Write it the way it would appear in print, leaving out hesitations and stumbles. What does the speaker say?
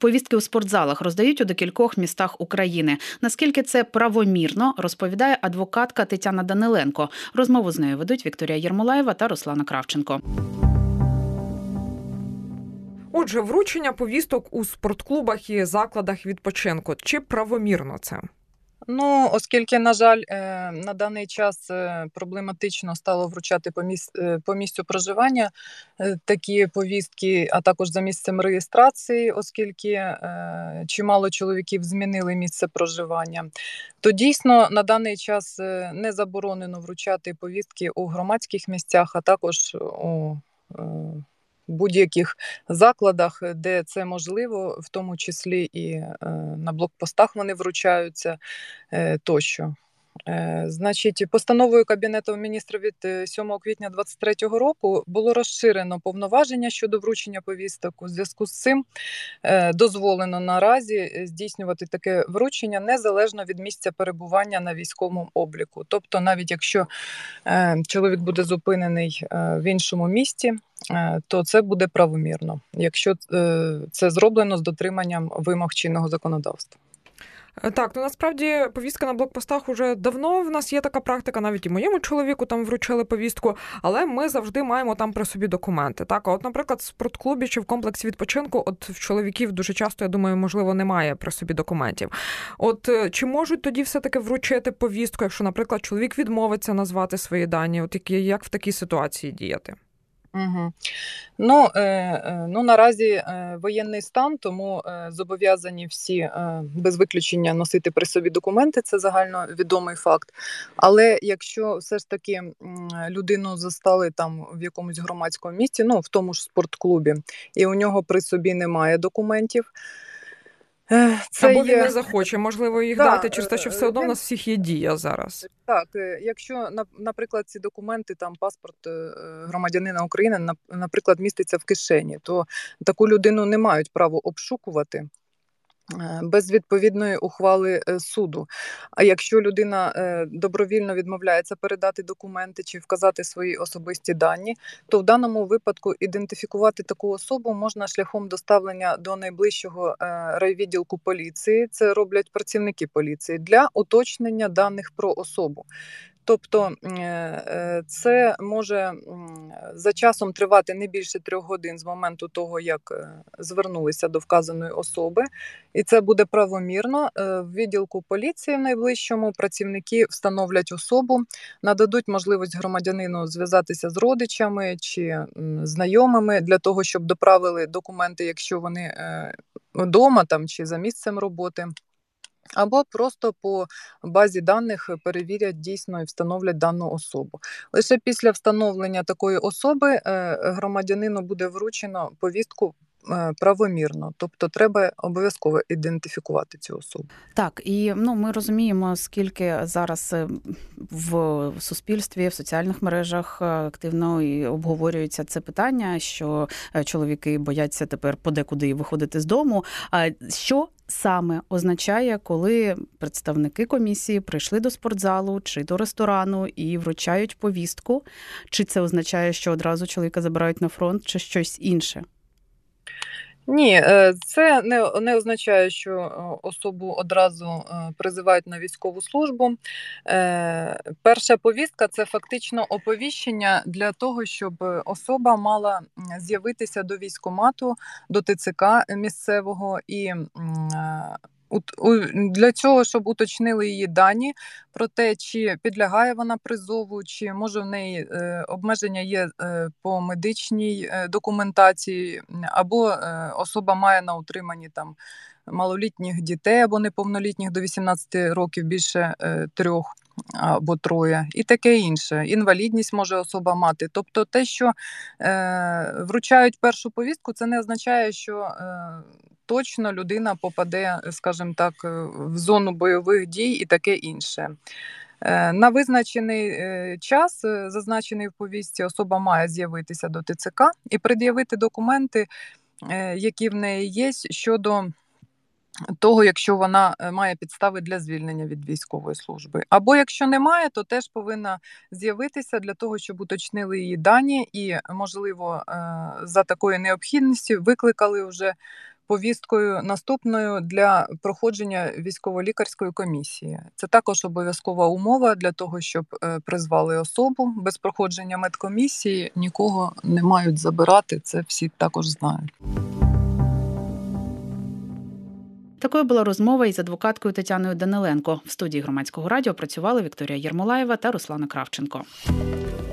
повістки у спортзалах роздають у декількох містах України. Наскільки це правомірно, розповідає адвокатка Тетяна Даниленко. Розмову з нею ведуть Вікторія Єрмолаєва та Руслана Кравченко. Отже, вручення повісток у спортклубах і закладах відпочинку. Чи правомірно це? Оскільки, на жаль, на даний час проблематично стало вручати по місцю проживання такі повістки, а також за місцем реєстрації, оскільки чимало чоловіків змінили місце проживання, то дійсно на даний час не заборонено вручати повістки у громадських місцях, а також у будь-яких закладах, де це можливо, в тому числі і на блокпостах вони вручаються тощо. Значить, постановою Кабінету міністрів від 7 квітня 2023 року було розширено повноваження щодо вручення повісток. У зв'язку з цим дозволено наразі здійснювати таке вручення незалежно від місця перебування на військовому обліку. Тобто, навіть якщо чоловік буде зупинений в іншому місті, то це буде правомірно, якщо це зроблено з дотриманням вимог чинного законодавства. Так, насправді повістка на блокпостах уже давно в нас є така практика, навіть і моєму чоловіку там вручили повістку, але ми завжди маємо там при собі документи. Так, а от, наприклад, в спортклубі чи в комплексі відпочинку, от в чоловіків дуже часто, я думаю, можливо, немає при собі документів. От чи можуть тоді все-таки вручити повістку, якщо, наприклад, чоловік відмовиться назвати свої дані? От як в такій ситуації діяти? Угу. Наразі воєнний стан, тому зобов'язані всі без виключення носити при собі документи, це загальновідомий факт. Але якщо все ж таки людину застали там в якомусь громадському місці, в тому ж спортклубі, і у нього при собі немає документів, або він не захоче, можливо, їх дати через те, що все одно в нас всіх є Дія зараз. Так, якщо, наприклад, ці документи, там паспорт громадянина України, наприклад, міститься в кишені, то таку людину не мають права обшукувати без відповідної ухвали суду. А якщо людина добровільно відмовляється передати документи чи вказати свої особисті дані, то в даному випадку ідентифікувати таку особу можна шляхом доставлення до найближчого райвідділку поліції, це роблять працівники поліції, для уточнення даних про особу. Тобто це може за часом тривати не більше 3 годин з моменту того, як звернулися до вказаної особи. І це буде правомірно. В відділку поліції в найближчому працівники встановлять особу, нададуть можливість громадянину зв'язатися з родичами чи знайомими для того, щоб доправили документи, якщо вони вдома там, чи за місцем роботи. Або просто по базі даних перевірять дійсно і встановлять дану особу. Лише після встановлення такої особи громадянину буде вручено повістку правомірно. Тобто треба обов'язково ідентифікувати цю особу. Так, і ми розуміємо, скільки зараз в суспільстві, в соціальних мережах активно і обговорюється це питання, що чоловіки бояться тепер подекуди виходити з дому. Що саме означає, коли представники комісії прийшли до спортзалу чи до ресторану і вручають повістку? Чи це означає, що одразу чоловіка забирають на фронт, чи щось інше? Ні, це не означає, що особу одразу призивають на військову службу. Перша повістка – це фактично оповіщення для того, щоб особа мала з'явитися до військкомату, до ТЦК місцевого і для цього, щоб уточнили її дані про те, чи підлягає вона призову, чи може в неї обмеження є по медичній документації, або особа має на утриманні там малолітніх дітей або неповнолітніх до 18 років більше 3 або 3, і таке інше. Інвалідність може особа мати. Тобто те, що вручають першу повістку, це не означає, що точно людина попаде, скажімо так, в зону бойових дій і таке інше. На визначений час, зазначений в повістці, особа має з'явитися до ТЦК і пред'явити документи, які в неї є, щодо того, якщо вона має підстави для звільнення від військової служби. Або якщо немає, то теж повинна з'явитися для того, щоб уточнили її дані і, можливо, за такої необхідності викликали вже повісткою наступною для проходження військово-лікарської комісії. Це також обов'язкова умова для того, щоб призвали особу. Без проходження медкомісії нікого не мають забирати, це всі також знають. Такою була розмова із адвокаткою Тетяною Даниленко. В студії Громадського радіо працювали Вікторія Єрмолаєва та Руслана Кравченко.